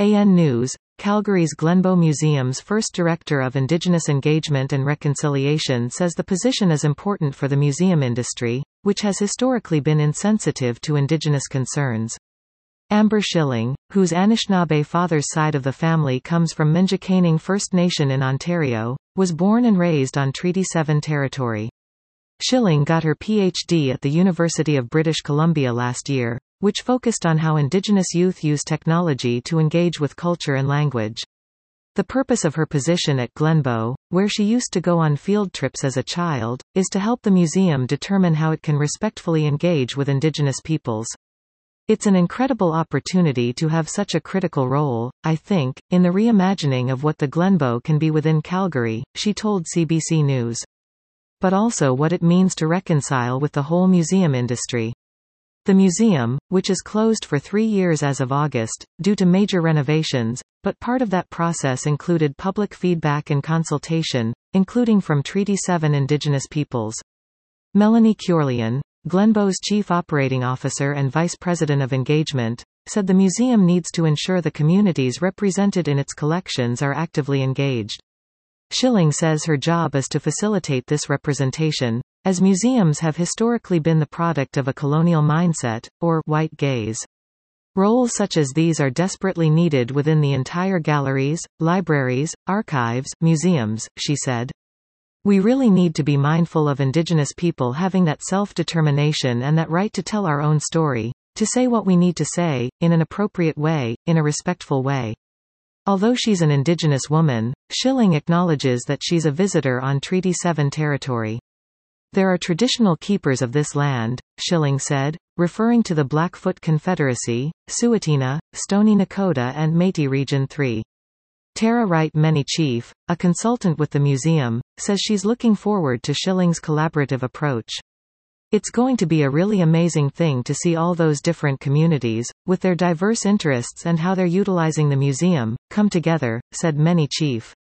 AN News, Calgary's Glenbow Museum's first Director of Indigenous Engagement and Reconciliation says the position is important for the museum industry, which has historically been insensitive to Indigenous concerns. Amber Schilling, whose Anishinaabe father's side of the family comes from Minjicaning First Nation in Ontario, was born and raised on Treaty 7 territory. Schilling got her PhD at the University of British Columbia last year, which focused on how Indigenous youth use technology to engage with culture and language. The purpose of her position at Glenbow, where she used to go on field trips as a child, is to help the museum determine how it can respectfully engage with Indigenous peoples. It's an incredible opportunity to have such a critical role, I think, in the reimagining of what the Glenbow can be within Calgary, she told CBC News. But also what it means to reconcile with the whole museum industry. The museum, which is closed for 3 years as of August, due to major renovations, but part of that process included public feedback and consultation, including from Treaty 7 Indigenous peoples. Melanie Curlian, Glenbow's Chief Operating Officer and Vice President of Engagement, said the museum needs to ensure the communities represented in its collections are actively engaged. Schilling says her job is to facilitate this representation, as museums have historically been the product of a colonial mindset, or white gaze. Roles such as these are desperately needed within the entire galleries, libraries, archives, museums, she said. We really need to be mindful of Indigenous people having that self-determination and that right to tell our own story, to say what we need to say, in an appropriate way, in a respectful way. Although she's an Indigenous woman, Schilling acknowledges that she's a visitor on Treaty 7 territory. There are traditional keepers of this land, Schilling said, referring to the Blackfoot Confederacy, Tsuut'ina, Stoney Nakoda and Métis Region 3. Tara Wright-Meny Chief, a consultant with the museum, says she's looking forward to Schilling's collaborative approach. It's going to be a really amazing thing to see all those different communities, with their diverse interests and how they're utilizing the museum, come together, said Meny Chief.